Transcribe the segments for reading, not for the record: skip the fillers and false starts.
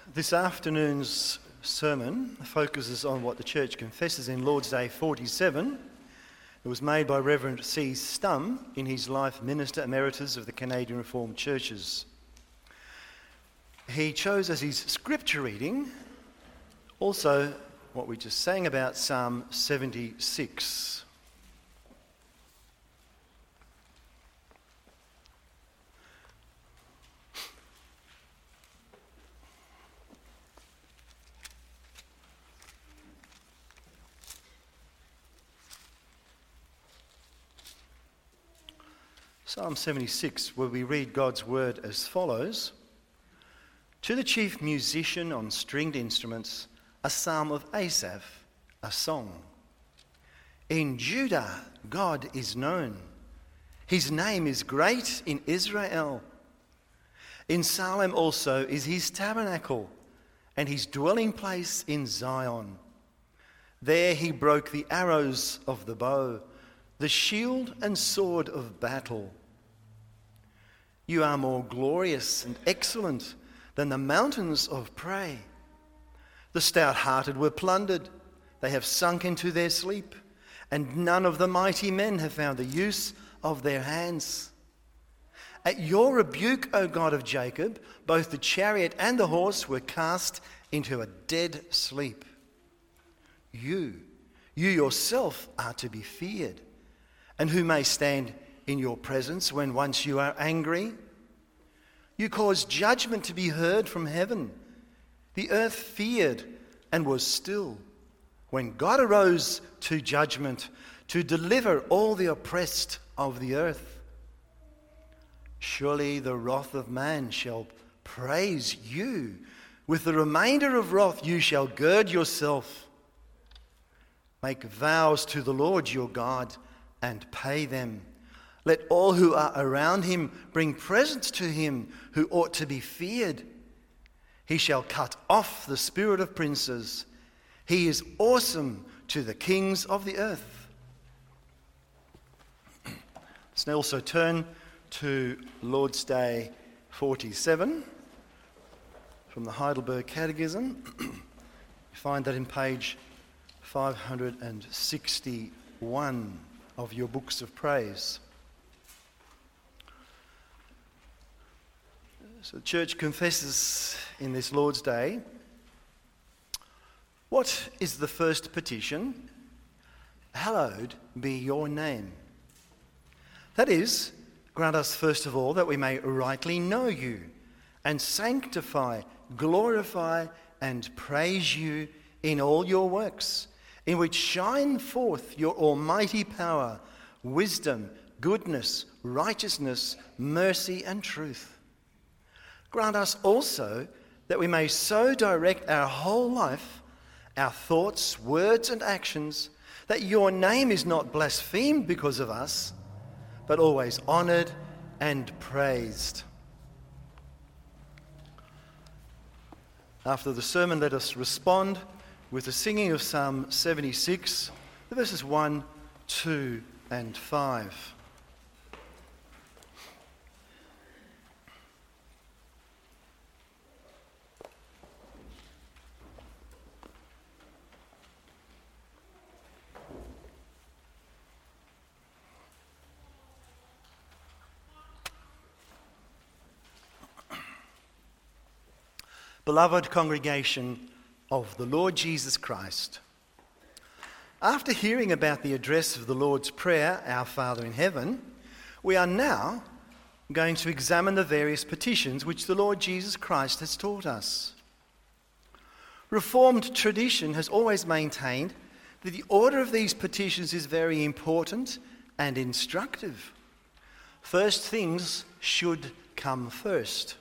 This afternoon's sermon focuses on what the church confesses in Lord's Day 47. It was made by Reverend C. Stum in his life Minister Emeritus of the Canadian Reformed Churches. He chose as his scripture reading also what we just sang about, Psalm 76. Psalm 76, where we read God's word as follows. To the chief musician on stringed instruments, a psalm of Asaph, a song. In Judah, God is known. His name is great in Israel. In Salem also is his tabernacle, and his dwelling place in Zion. There he broke the arrows of the bow, the shield and sword of battle. You are more glorious and excellent than the mountains of prey. The stout-hearted were plundered. They have sunk into their sleep, and none of the mighty men have found the use of their hands. At your rebuke, O God of Jacob, both the chariot and the horse were cast into a dead sleep. You yourself are to be feared. And who may stand in your presence when once you are angry? You caused judgment to be heard from heaven. The earth feared and was still when God arose to judgment to deliver all the oppressed of the earth. Surely the wrath of man shall praise you. With the remainder of wrath you shall gird yourself. Make vows to the Lord your God and pay them. Let all who are around him bring presents to him who ought to be feared. He shall cut off the spirit of princes. He is awesome to the kings of the earth. Let's now also turn to Lord's Day 47 from the Heidelberg Catechism. You find that in page 561 of your books of praise. So the church confesses in this Lord's Day, what is the first petition? Hallowed be your name. That is, grant us first of all that we may rightly know you and sanctify, glorify and praise you in all your works, in which shine forth your almighty power, wisdom, goodness, righteousness, mercy and truth. Grant us also that we may so direct our whole life, our thoughts, words and actions, that your name is not blasphemed because of us, but always honoured and praised. After the sermon, let us respond with the singing of Psalm 76, the verses 1, 2 and 5. Beloved congregation of the Lord Jesus Christ, after hearing about the address of the Lord's Prayer, Our Father in Heaven, we are now going to examine the various petitions which the Lord Jesus Christ has taught us. Reformed tradition has always maintained that the order of these petitions is very important and instructive. First things should come first.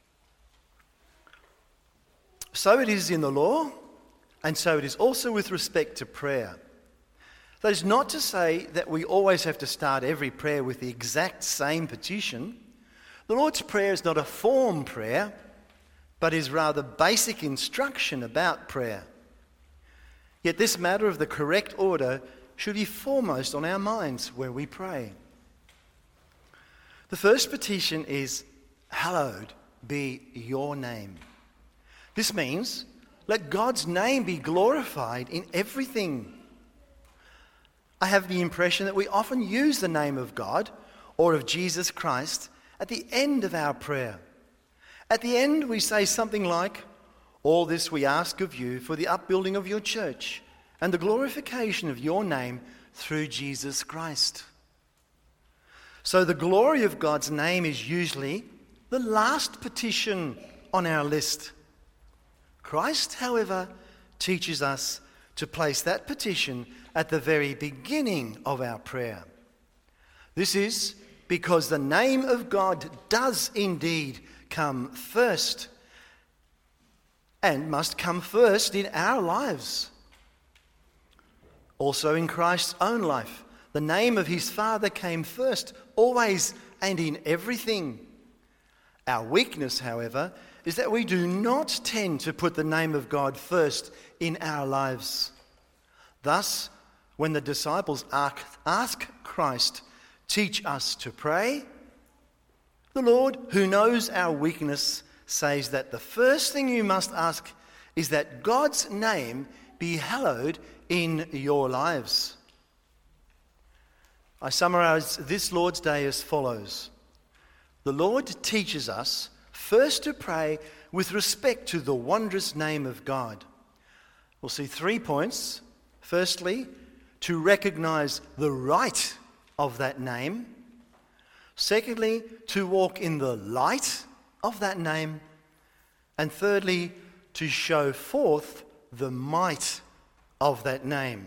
So it is in the law, and so it is also with respect to prayer. That is not to say that we always have to start every prayer with the exact same petition. The Lord's Prayer is not a form prayer, but is rather basic instruction about prayer. Yet this matter of the correct order should be foremost on our minds where we pray. The first petition is, hallowed be your name. This means let God's name be glorified in everything. I have the impression that we often use the name of God or of Jesus Christ at the end of our prayer. At the end, we say something like, "All this we ask of you for the upbuilding of your church and the glorification of your name through Jesus Christ." So the glory of God's name is usually the last petition on our list. Christ, however, teaches us to place that petition at the very beginning of our prayer. This is because the name of God does indeed come first and must come first in our lives. Also in Christ's own life, the name of his Father came first, always and in everything. Our weakness, however, is that we do not tend to put the name of God first in our lives. Thus, when the disciples ask Christ, "Teach us to pray," the Lord, who knows our weakness, says that the first thing you must ask is that God's name be hallowed in your lives. I summarize this Lord's Day as follows. The Lord teaches us first to pray with respect to the wondrous name of God. We'll see 3 points. Firstly, to recognize the right of that name. Secondly, to walk in the light of that name. And thirdly, to show forth the might of that name.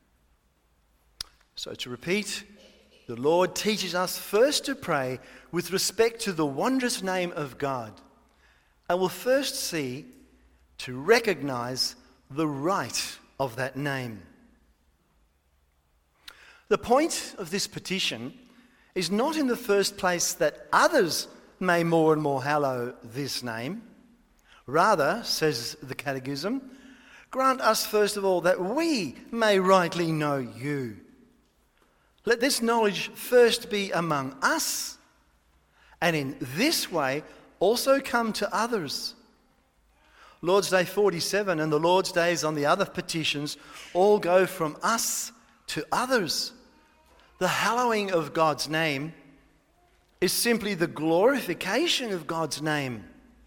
So to repeat, the Lord teaches us first to pray with respect to the wondrous name of God. And we'll first see to recognize the right of that name. The point of this petition is not in the first place that others may more and more hallow this name. Rather, says the Catechism, grant us first of all that we may rightly know you. Let this knowledge first be among us, and in this way also come to others. Lord's Day 47 and the Lord's Days on the other petitions all go from us to others. The hallowing of God's name is simply the glorification of God's name.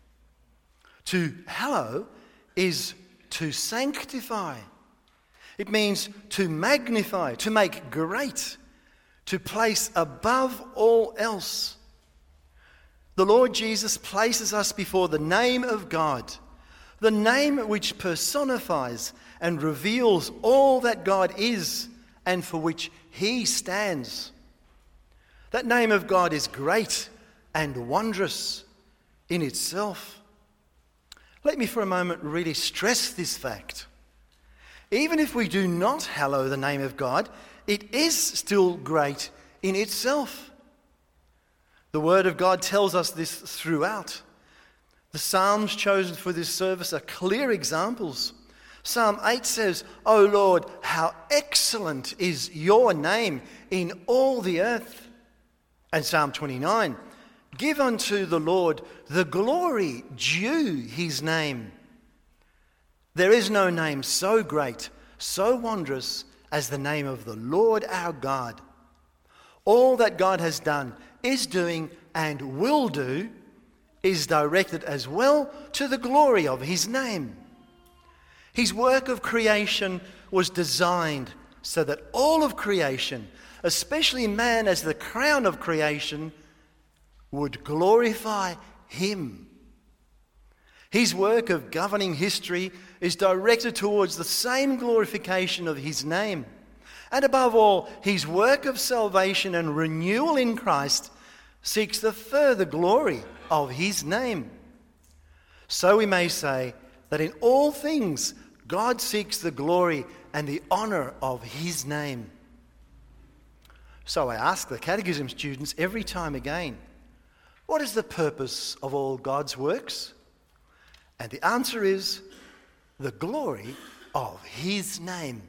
To hallow is to sanctify. It means to magnify, to make great, to place above all else. The Lord Jesus places us before the name of God, the name which personifies and reveals all that God is and for which he stands. That name of God is great and wondrous in itself. Let me for a moment really stress this fact. Even if we do not hallow the name of God, it is still great in itself. The Word of God tells us this throughout. The Psalms chosen for this service are clear examples. Psalm 8 says, "O Lord, how excellent is your name in all the earth." And Psalm 29, "Give unto the Lord the glory due his name." There is no name so great, so wondrous as the name of the Lord our God. All that God has done, is doing, and will do is directed as well to the glory of his name. His work of creation was designed so that all of creation, especially man as the crown of creation, would glorify him. His work of governing history is directed towards the same glorification of his name. And above all, his work of salvation and renewal in Christ seeks the further glory of his name. So we may say that in all things, God seeks the glory and the honour of his name. So I ask the Catechism students every time again, what is the purpose of all God's works? And the answer is the glory of his name.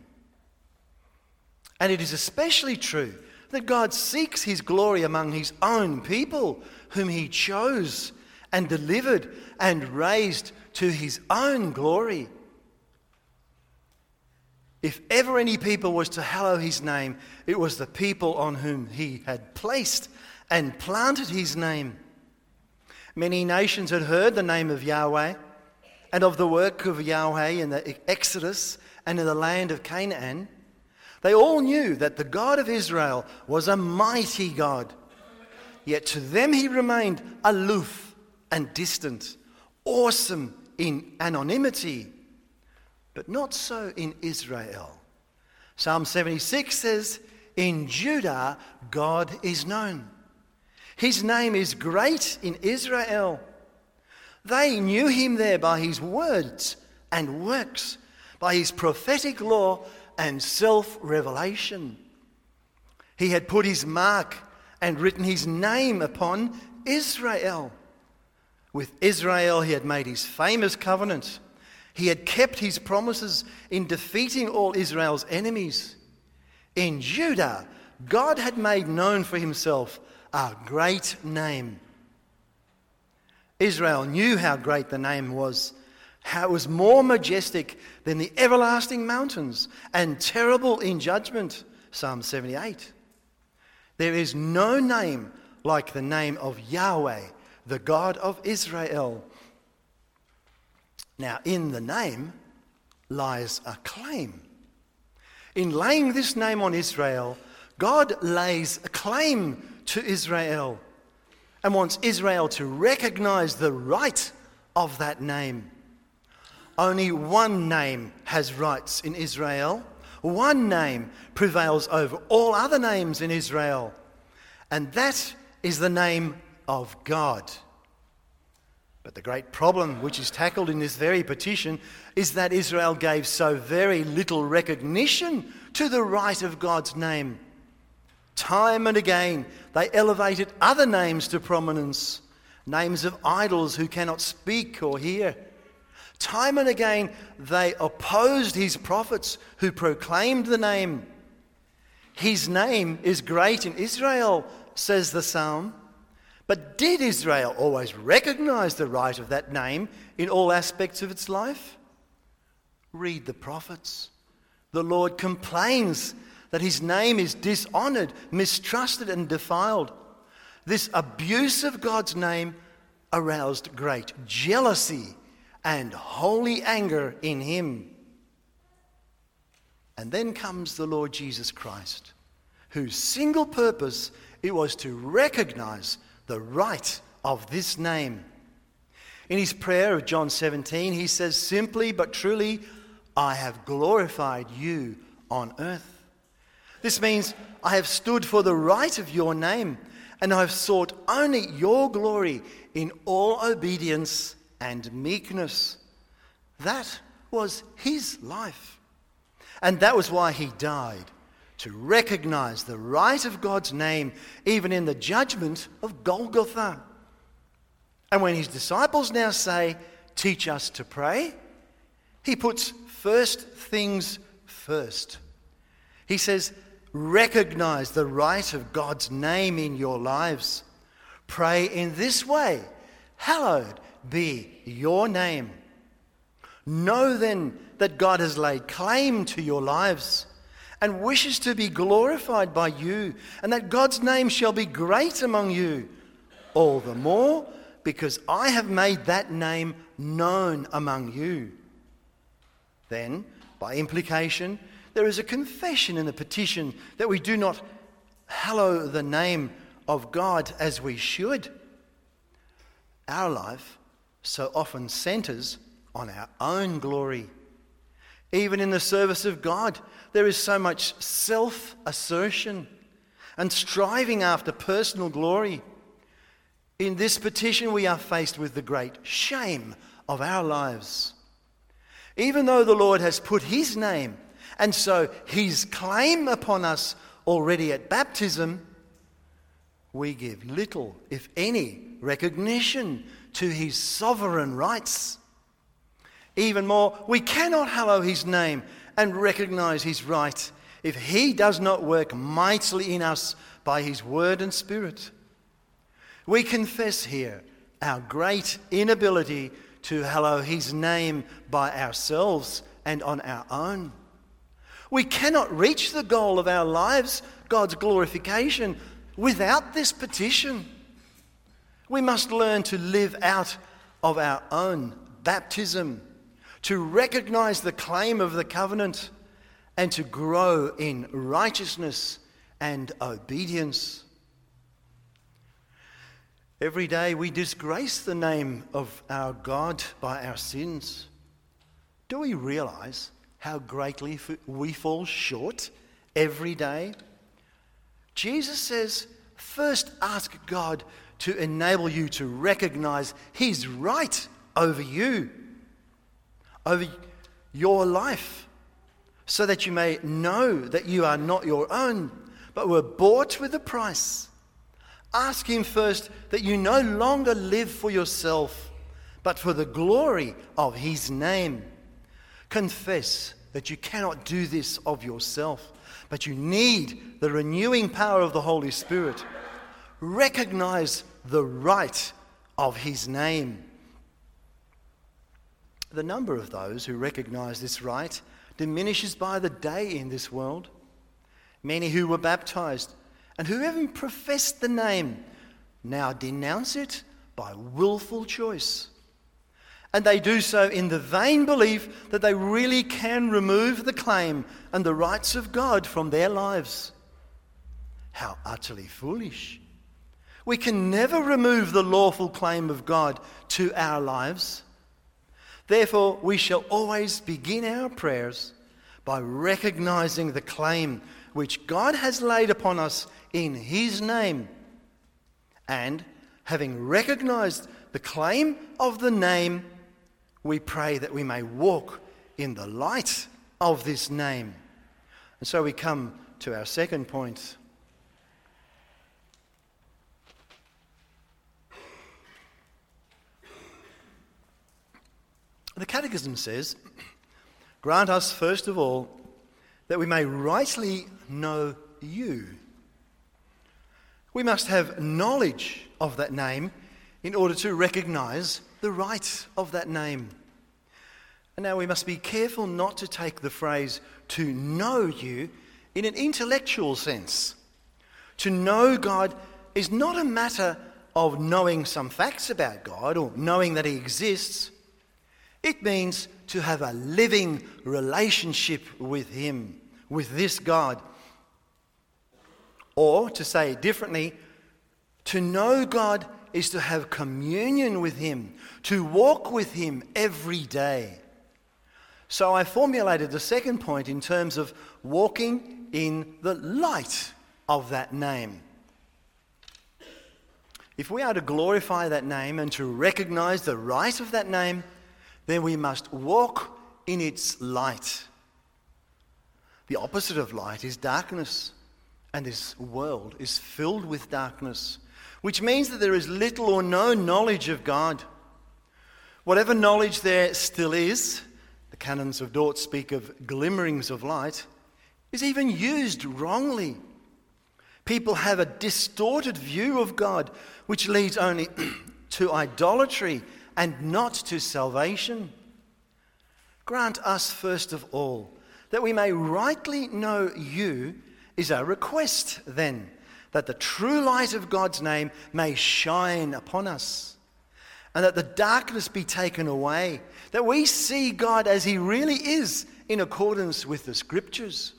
And it is especially true that God seeks his glory among his own people, whom he chose and delivered and raised to his own glory. If ever any people was to hallow his name, it was the people on whom he had placed and planted his name. Many nations had heard the name of Yahweh and of the work of Yahweh in the Exodus and in the land of Canaan. They all knew that the God of Israel was a mighty God. Yet to them he remained aloof and distant, awesome in anonymity, but not so in Israel. Psalm 76 says, "In Judah God is known. His name is great in Israel." They knew him there by his words and works, by his prophetic law and self-revelation. He had put his mark and written his name upon Israel. With Israel he had made his famous covenant. He had kept his promises in defeating all Israel's enemies. In Judah, God had made known for himself a great name. Israel knew how great the name was, how it was more majestic than the everlasting mountains and terrible in judgment. Psalm 78. There is no name like the name of Yahweh, the God of Israel. Now, in the name lies a claim. In laying this name on Israel, God lays a claim to Israel and wants Israel to recognize the right of that name. Only one name has rights in Israel. One name prevails over all other names in Israel, and that is the name of God. But the great problem which is tackled in this very petition is that Israel gave so very little recognition to the right of God's name. Time and again they elevated other names to prominence, names of idols who cannot speak or hear. Time and again they opposed his prophets who proclaimed the name. His name is great in Israel, says the psalm. But did Israel always recognize the right of that name in all aspects of its life? Read the prophets. The Lord complains that his name is dishonored, mistrusted, and defiled. This abuse of God's name aroused great jealousy and holy anger in him. And then comes the Lord Jesus Christ, whose single purpose it was to recognize the right of this name. In his prayer of John 17, he says simply but truly, "I have glorified you on earth." This means I have stood for the right of your name, and I have sought only your glory in all obedience and meekness. That was his life. And that was why he died, to recognize the right of God's name, even in the judgment of Golgotha. And when his disciples now say, "Teach us to pray," he puts first things first. He says, recognize the right of God's name in your lives. Pray in this way: "Hallowed be your name." Know then that God has laid claim to your lives and wishes to be glorified by you, and that God's name shall be great among you, all the more because I have made that name known among you. Then, by implication, there is a confession in the petition that we do not hallow the name of God as we should. Our life so often centers on our own glory. Even in the service of God, there is so much self-assertion and striving after personal glory. In this petition, we are faced with the great shame of our lives. Even though the Lord has put his name and so his claim upon us already at baptism, we give little, if any, recognition to his sovereign rights. Even more, we cannot hallow his name and recognize his right if he does not work mightily in us by his word and spirit. We confess here our great inability to hallow his name by ourselves and on our own. We cannot reach the goal of our lives, God's glorification, without this petition. We must learn to live out of our own baptism, to recognize the claim of the covenant, and to grow in righteousness and obedience. Every day we disgrace the name of our God by our sins. Do we realize how greatly we fall short every day? Jesus says, first ask God to enable you to recognize his right over you, over your life, so that you may know that you are not your own, but were bought with a price. Ask him first that you no longer live for yourself, but for the glory of his name. Confess that you cannot do this of yourself, but you need the renewing power of the Holy Spirit. Recognize the right of his name. The number of those who recognize this right diminishes by the day in this world. Many who were baptized and who even professed the name now denounce it by willful choice. And they do so in the vain belief that they really can remove the claim and the rights of God from their lives. How utterly foolish. We can never remove the lawful claim of God to our lives. Therefore, we shall always begin our prayers by recognizing the claim which God has laid upon us in his name. And having recognized the claim of the name, we pray that we may walk in the light of this name. And so we come to our second point. The Catechism says, grant us first of all that we may rightly know you. We must have knowledge of that name in order to recognize the right of that name. And now we must be careful not to take the phrase to know you in an intellectual sense. To know God is not a matter of knowing some facts about God or knowing that he exists. It means to have a living relationship with him, with this God. Or, to say it differently, to know God is to have communion with him, to walk with him every day. So I formulated the second point in terms of walking in the light of that name. If we are to glorify that name and to recognize the right of that name, then we must walk in its light. The opposite of light is darkness, and this world is filled with darkness, which means that there is little or no knowledge of God. Whatever knowledge there still is, the canons of Dort speak of glimmerings of light, is even used wrongly. People have a distorted view of God, which leads only to idolatry and not to salvation. Grant us first of all that we may rightly know you is our request then, that the true light of God's name may shine upon us, and that the darkness be taken away, that we see God as he really is in accordance with the Scriptures.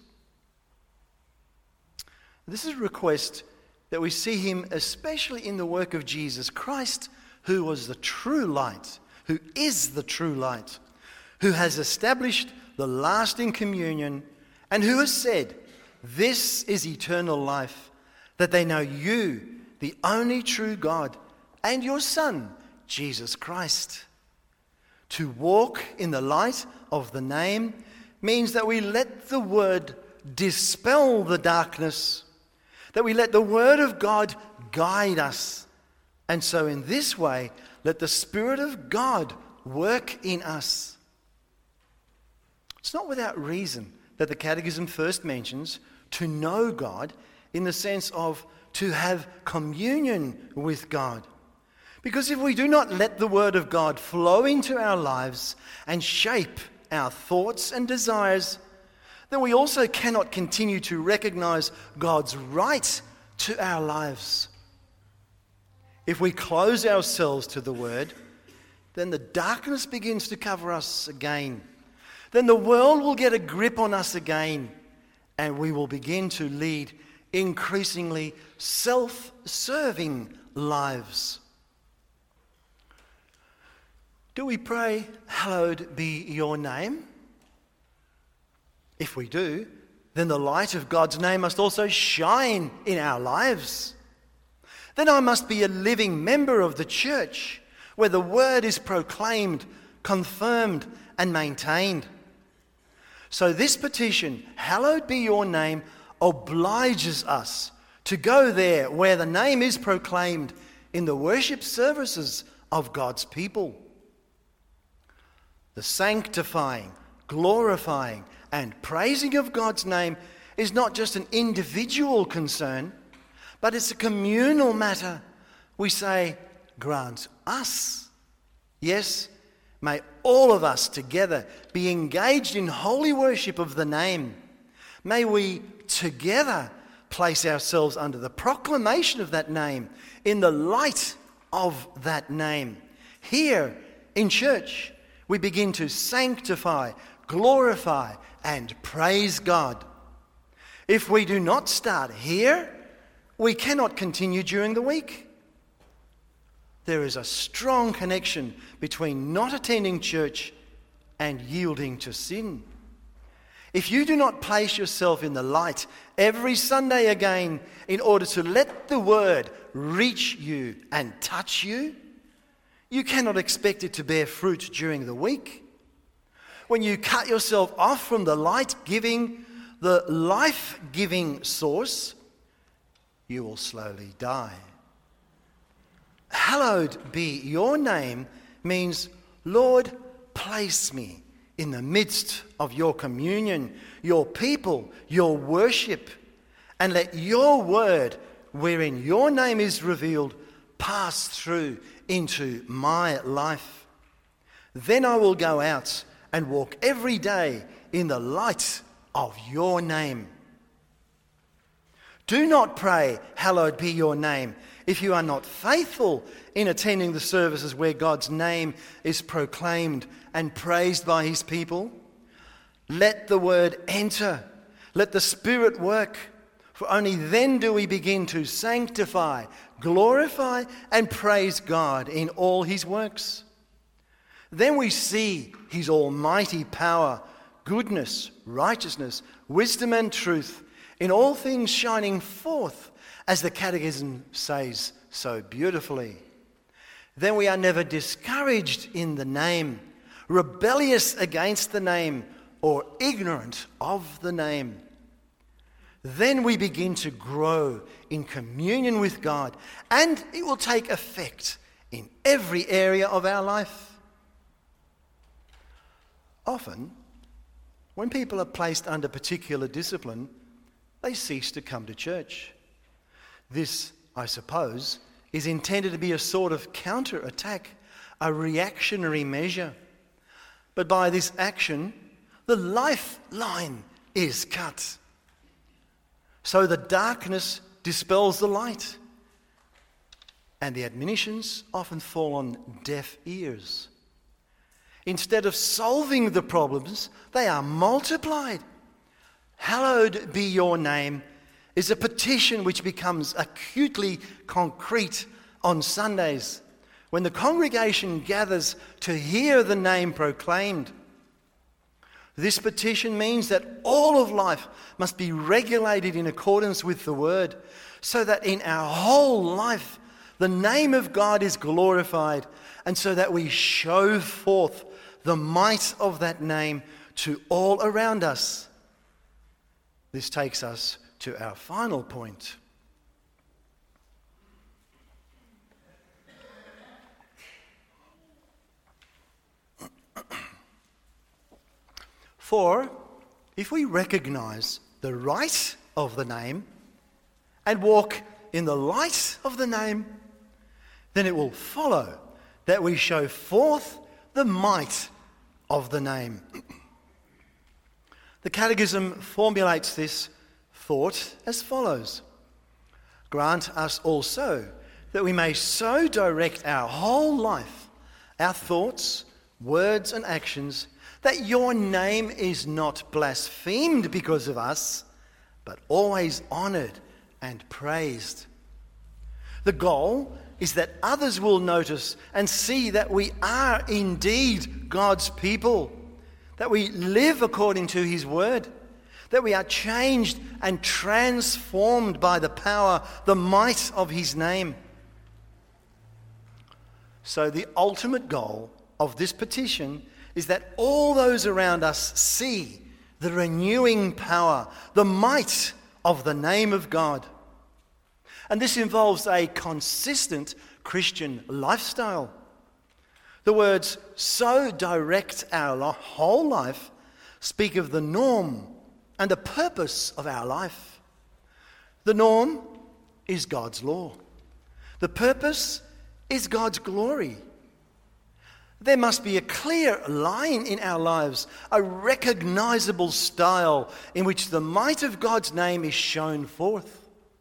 This is a request that we see him especially in the work of Jesus Christ, who was the true light, who is the true light, who has established the lasting communion, and who has said, "This is eternal life, that they know you, the only true God, and your Son, Jesus Christ." To walk in the light of the name means that we let the word dispel the darkness, that we let the word of God guide us. And so in this way, let the Spirit of God work in us. It's not without reason that the Catechism first mentions to know God in the sense of to have communion with God. Because if we do not let the word of God flow into our lives and shape our thoughts and desires, then we also cannot continue to recognize God's right to our lives. If we close ourselves to the word, then the darkness begins to cover us again. Then the world will get a grip on us again, and we will begin to lead increasingly self-serving lives. Do we pray, "Hallowed be your name"? If we do, then the light of God's name must also shine in our lives. Then I must be a living member of the church where the word is proclaimed, confirmed, and maintained. So this petition, "Hallowed be your name," obliges us to go there where the name is proclaimed in the worship services of God's people. The sanctifying, glorifying, and praising of God's name is not just an individual concern, but it's a communal matter. We say, "Grant us." Yes, may all of us together be engaged in holy worship of the name. May we together place ourselves under the proclamation of that name, in the light of that name. Here in church, we begin to sanctify, glorify, and praise God. If we do not start here, we cannot continue during the week. There is a strong connection between not attending church and yielding to sin. If you do not place yourself in the light every Sunday again in order to let the word reach you and touch you, you cannot expect it to bear fruit during the week. When you cut yourself off from the light-giving, the life-giving source, you will slowly die. "Hallowed be your name" means, "Lord, place me in the midst of your communion, your people, your worship, and let your word, wherein your name is revealed, pass through into my life. Then I will go out and walk every day in the light of your name." Do not pray, "Hallowed be your name," if you are not faithful in attending the services where God's name is proclaimed and praised by his people. Let the word enter. Let the Spirit work. For only then do we begin to sanctify, glorify, and praise God in all his works. Then we see his almighty power, goodness, righteousness, wisdom, and truth in all things shining forth, as the Catechism says so beautifully. Then we are never discouraged in the name, rebellious against the name, or ignorant of the name. Then we begin to grow in communion with God, and it will take effect in every area of our life. Often, when people are placed under particular discipline, they cease to come to church. This, I suppose, is intended to be a sort of counter-attack, a reactionary measure. But by this action, the lifeline is cut. So the darkness dispels the light, and the admonitions often fall on deaf ears. Instead of solving the problems, they are multiplied. "Hallowed be your name" is a petition which becomes acutely concrete on Sundays when the congregation gathers to hear the name proclaimed. This petition means that all of life must be regulated in accordance with the word, so that in our whole life the name of God is glorified, and so that we show forth the might of that name to all around us. This takes us to our final point. For if we recognize the right of the name and walk in the light of the name, then it will follow that we show forth the might of the name. The Catechism formulates this thought as follows: grant us also that we may so direct our whole life, our thoughts, words and actions, that your name is not blasphemed because of us, but always honoured and praised. The goal is that others will notice and see that we are indeed God's people, that we live according to his word, that we are changed and transformed by the power, the might of his name. So the ultimate goal of this petition is that all those around us see the renewing power, the might of the name of God. And this involves a consistent Christian lifestyle. The words "so direct our whole life" speak of the norm and the purpose of our life. The norm is God's law. The purpose is God's glory. There must be a clear line in our lives, a recognizable style in which the might of God's name is shown forth.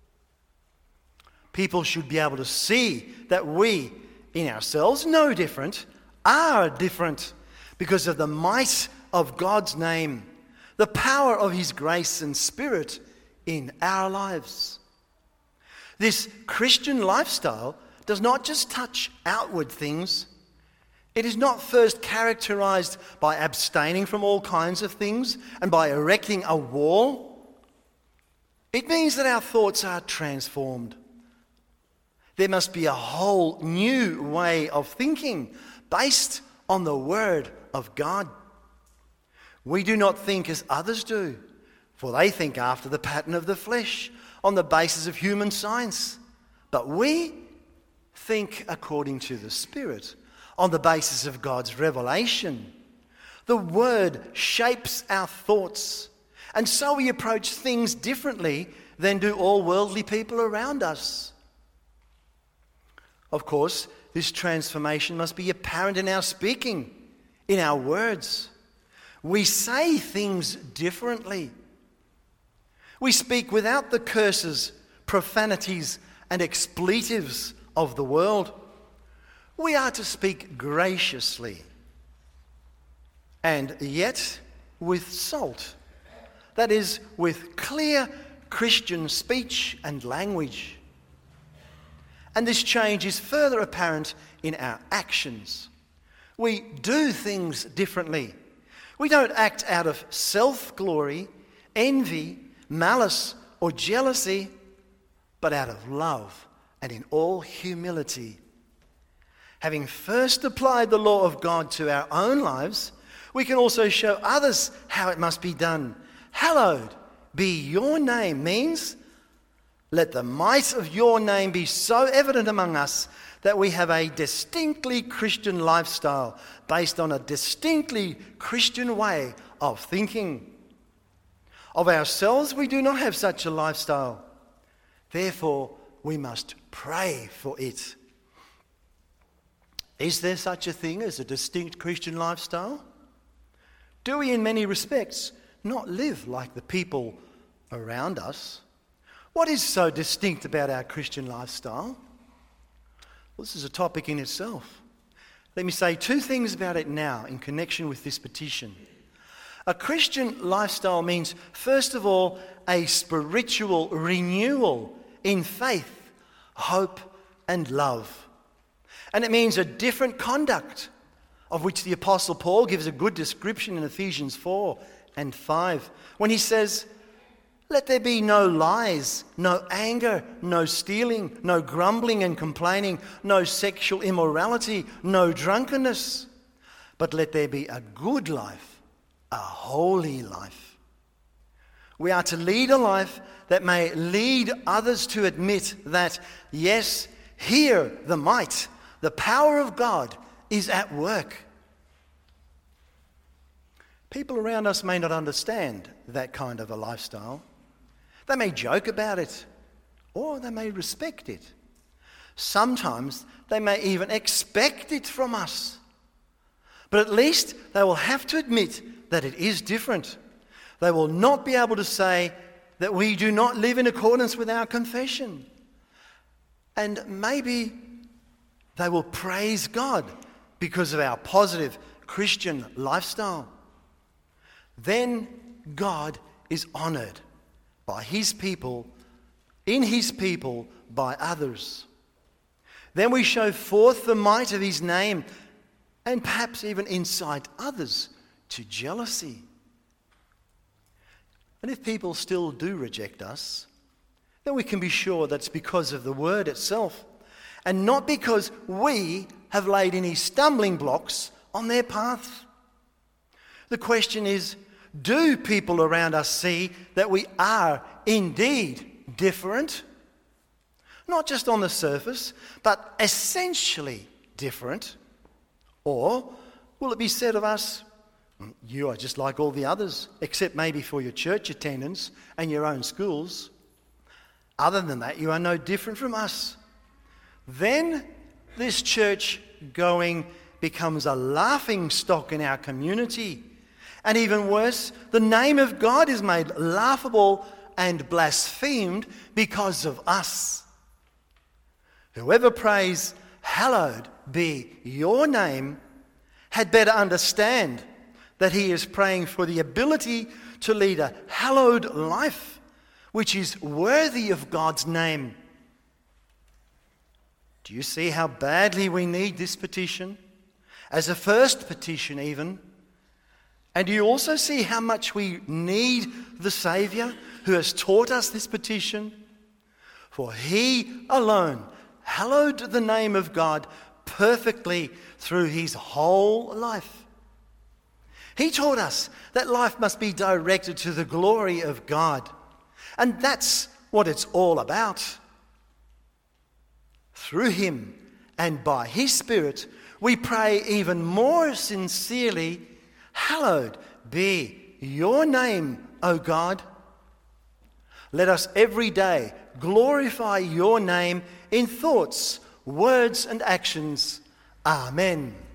People should be able to see that we, in ourselves, no different, are different because of the might of God's name, the power of his grace and spirit in our lives. This Christian lifestyle does not just touch outward things. It is not first characterized by abstaining from all kinds of things and by erecting a wall. It means that our thoughts are transformed. There must be a whole new way of thinking based on the Word of God. We do not think as others do, for they think after the pattern of the flesh, on the basis of human science. But we think according to the Spirit, on the basis of God's revelation. The Word shapes our thoughts, and so we approach things differently than do all worldly people around us. Of course, this transformation must be apparent in our speaking, in our words. We say things differently. We speak without the curses, profanities, and expletives of the world. We are to speak graciously, and yet with salt. That is, with clear Christian speech and language. And this change is further apparent in our actions. We do things differently. We don't act out of self-glory, envy, malice, or jealousy, but out of love and in all humility. Having first applied the law of God to our own lives, we can also show others how it must be done. Hallowed be your name means, let the might of your name be so evident among us that we have a distinctly Christian lifestyle based on a distinctly Christian way of thinking. Of ourselves, we do not have such a lifestyle. Therefore, we must pray for it. Is there such a thing as a distinct Christian lifestyle? Do we, in many respects, not live like the people around us? What is so distinct about our Christian lifestyle? Well, this is a topic in itself. Let me say two things about it now in connection with this petition. A Christian lifestyle means, first of all, a spiritual renewal in faith, hope, and love. And it means a different conduct, of which the Apostle Paul gives a good description in Ephesians 4 and 5, when he says, let there be no lies, no anger, no stealing, no grumbling and complaining, no sexual immorality, no drunkenness, but let there be a good life, a holy life. We are to lead a life that may lead others to admit that, yes, here the might, the power of God is at work. People around us may not understand that kind of a lifestyle. They may joke about it, or they may respect it. Sometimes they may even expect it from us. But at least they will have to admit that it is different. They will not be able to say that we do not live in accordance with our confession. And maybe they will praise God because of our positive Christian lifestyle. Then God is honoured by his people, in his people, by others. Then we show forth the might of his name and perhaps even incite others to jealousy. And if people still do reject us, then we can be sure that's because of the word itself and not because we have laid any stumbling blocks on their path. The question is, do people around us see that we are indeed different? Not just on the surface, but essentially different? Or will it be said of us, you are just like all the others, except maybe for your church attendance and your own schools. Other than that, you are no different from us. Then this church going becomes a laughing stock in our community. And even worse, the name of God is made laughable and blasphemed because of us. Whoever prays, "Hallowed be your name," had better understand that he is praying for the ability to lead a hallowed life, which is worthy of God's name. Do you see how badly we need this petition? As a first petition even. And do you also see how much we need the Saviour who has taught us this petition? For he alone hallowed the name of God perfectly through his whole life. He taught us that life must be directed to the glory of God. And that's what it's all about. Through him and by his Spirit, we pray even more sincerely, "Hallowed be your name, O God." Let us every day glorify your name in thoughts, words and actions. Amen.